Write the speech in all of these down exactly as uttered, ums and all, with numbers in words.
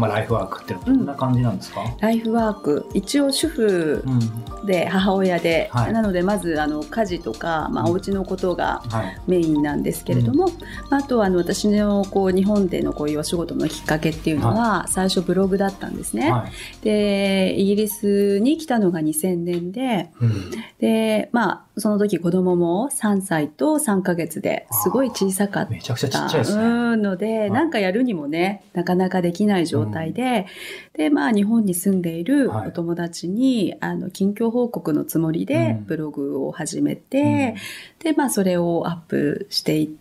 まあ、ライフワークっていうのはどんな感じなんですか？うん、 ライフワーク、一応主婦で母親で、うん、はい、なのでまずあの家事とか、まあ、お家のことがメインなんですけれども、うん、あとはあの私のこう日本でのこういうお仕事のきっかけっていうのは、はい、最初ブログだったんですね、はい、でイギリスに来たのがにせんねんで、うん、でまあその時子供もさんさいとさんかげつですごい小さかっためちゃくちゃちっちゃいですねので、なんかやるにもねなかなかできない状態で、うん、でまあ日本に住んでいるお友達に、はい、あの近況報告のつもりでブログを始めて、うん、でまあそれをアップしていって、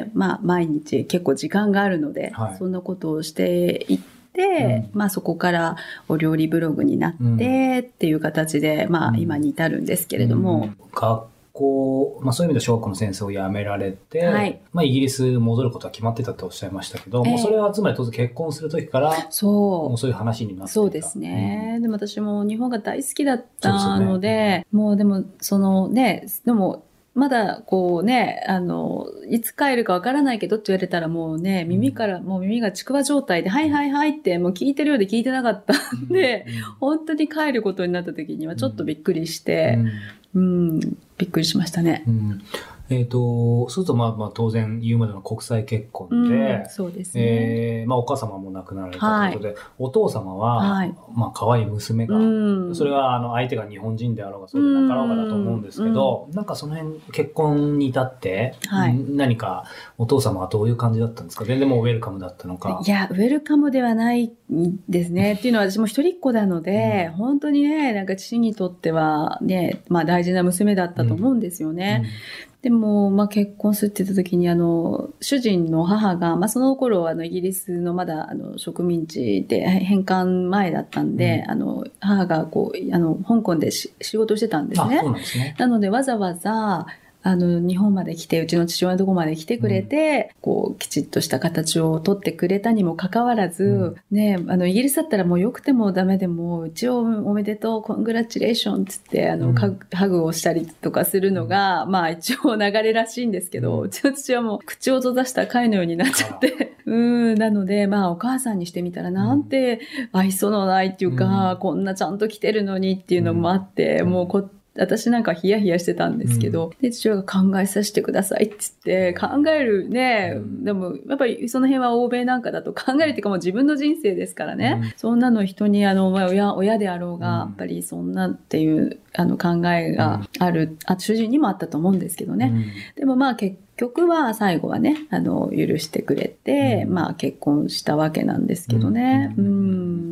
うん、まあ毎日結構時間があるので、はい、そんなことをしていってで、うん、まあそこからお料理ブログになってっていう形で、うん、まあ今に至るんですけれども、うん、 学校、まあそういう意味で小学校の先生を辞められて、はい、まあイギリス戻ることは決まってたっておっしゃいましたけど、えー、もうそれはつまり当然結婚する時からそうもうそういう話になっていた。 そうですね、うん、でも私も日本が大好きだったの で, で、ね、もうでもそのねでもまだこうね、あの、いつ帰るかわからないけどって言われたらもうね、耳から、もう耳がちくわ状態で、はいはいはいってもう聞いてるようで聞いてなかったんで、うんうん、本当に帰ることになった時にはちょっとびっくりして、うん、うん、びっくりしましたね。 うんえっ、ー、と、そうするとまあまあ当然言うまでの国際結婚で、うん、 そうですね。 えー、まあお母様も亡くなられたということで、はい、お父様は、はい、まあ可愛い娘が、うん、それはあの相手が日本人であろうがそうでなかろうがだと思うんですけど、うん、なんかその辺結婚に至って、はい、何かお父様はどういう感じだったんですか？全然もうウェルカムだったのか。 いや、ウェルカムではないですね。っていうのは私も一人っ子なので、うん、本当にね、なんか父にとってはね、まあ大事な娘だったと思うんですよね。うんうんでも、まあ、結婚するって言った時に、あの、主人の母が、まあ、その頃、あの、イギリスのまだ、あの、植民地で返還前だったんで、うん、あの、母が、こう、あの、香港でし仕事をしてたんですね。 あ、そうなんですね。 なので、わざわざ、あの、日本まで来て、うちの父親のとこまで来てくれて、うん、こう、きちっとした形を取ってくれたにもかかわらず、うん、ね、あの、イギリスだったらもう良くてもダメでも、一応おめでとう、コングラチュレーションつって、あの、うん、ハグをしたりとかするのが、うん、まあ一応流れらしいんですけど、うん、うちの父はもう口を閉ざした貝のようになっちゃって、うん、なので、まあお母さんにしてみたらなんて愛想のないっていうか、こんなちゃんと来てるのにっていうのもあって、もうこ私なんかヒヤヒヤしてたんですけど、うん、で父親が考えさせてくださいって言って考えるね、うん、でもやっぱりその辺は欧米なんかだと考えるっていうかもう自分の人生ですからね、うん、そんなの人にあの親親であろうが、やっぱりそんなっていうあの考えがある、あ主人にもあったと思うんですけどね、でもまあ結局は最後はねあの許してくれて、まあ結婚したわけなんですけどね、うん、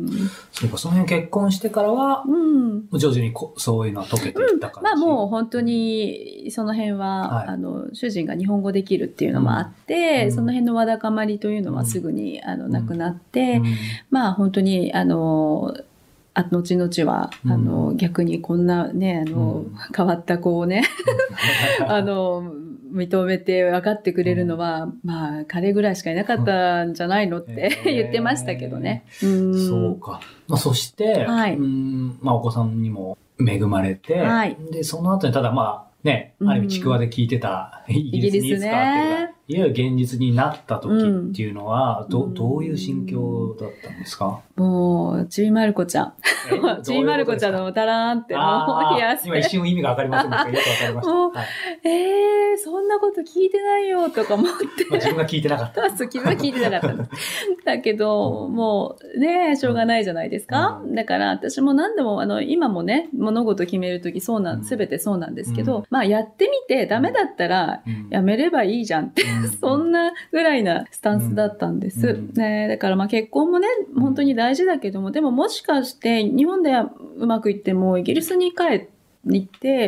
そうか、その辺結婚してからは、うん、徐々にこそういうのは解けていった感じ、 うん、まあもう本当にその辺は、はい、あの主人が日本語できるっていうのもあって、うん、その辺のわだかまりというのはすぐに、うん、あのなくなって、うん、まあ本当にあのあ後々は、うん、あの逆にこんなねあの、うん、変わった子をねあの認めて分かってくれるのは、うん、まあ彼ぐらいしかいなかったんじゃないのって、えー、言ってましたけどね。 うんそうか。まあ、そして、はい、うんまあお子さんにも恵まれて、はい、でその後にただまあね、ある意味ちくわで聞いてたイギリスにいつかっていうか、ね、いわゆる現実になった時っていうのは、うん、ど, どういう心境だったんですか？ もう、ちびまる子ちゃん。ちびまる子ちゃんのたらーんって、もう、いや、 今一瞬意味がわかりませんでした。よくわかりました。 もうはい、えー、そんなこと聞いてないよ、とか思って。 まあ、自分が聞いてなかった。 そう、自分は聞いてなかった。だけど、うん、もう、ね、しょうがないじゃないですか。うん、だから、私も何でも、あの、今もね、物事決めるとき、そうなん、すべてそうなんですけど、うん、まあ、やってみて、ダメだったら、やめればいいじゃんって、そんなぐらいなスタンスだったんです。うんね、だからまあ結婚もね、本当に大事だけども、でももしかして日本ではうまくいってもイギリスに帰って行って、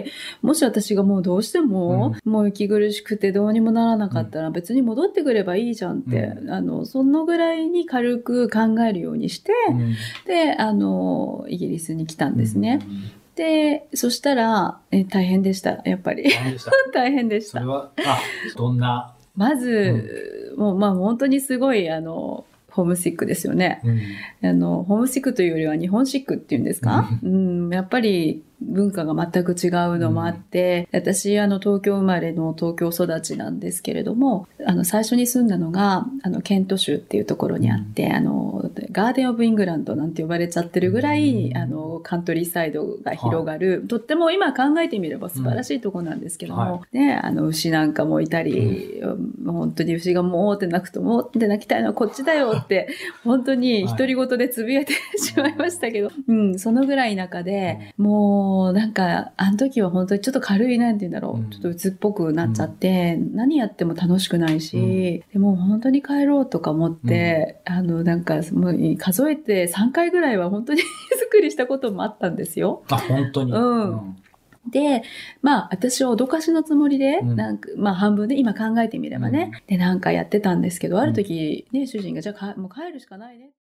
もし私がもうどうしても、うん、もう息苦しくてどうにもならなかったら別に戻ってくればいいじゃんって、うん、あの、そのぐらいに軽く考えるようにして、うん、で、あの、イギリスに来たんですね。うんで、そしたら、え大変でした、やっぱり。大変でした。大変でした。 それは、あ、どんなまず、うん、もう、まあ本当にすごい、あの、ホームシックですよね。うん、あの、ホームシックというよりは日本シックっていうんですか、うん、やっぱり、 文化が全く違うのもあって、うん、私、あの、東京生まれの東京育ちなんですけれども、あの、最初に住んだのが、あの、ケント州っていうところにあって、うん、あの、ガーデン・オブ・イングランドなんて呼ばれちゃってるぐらい、うん、あの、カントリーサイドが広がる、はい、とっても今考えてみれば素晴らしいところなんですけども、うんはい、ね、あの、牛なんかもいたり、うん、本当に牛がもうって鳴くと、もうって鳴きたいのはこっちだよって、本当に独り言でつぶやいてしまいましたけど、うん、そのぐらい中で、もうなんか、あの時は本当にちょっと軽い、なんて言うんだろう、うん、ちょっと鬱っぽくなっちゃって、うん、何やっても楽しくないし、うん、でも本当に帰ろうとか思って、うん、あの、なんか、もう数えてさんかいぐらいは本当に作りしたこともあったんですよ。 あ、本当に。 うん。うんで、まあ、私は脅かしのつもりで、うん、なんか、まあ、半分で今考えてみればね、うん、で、なんかやってたんですけど、ある時、ね、主人が、じゃあ、もう帰るしかないね。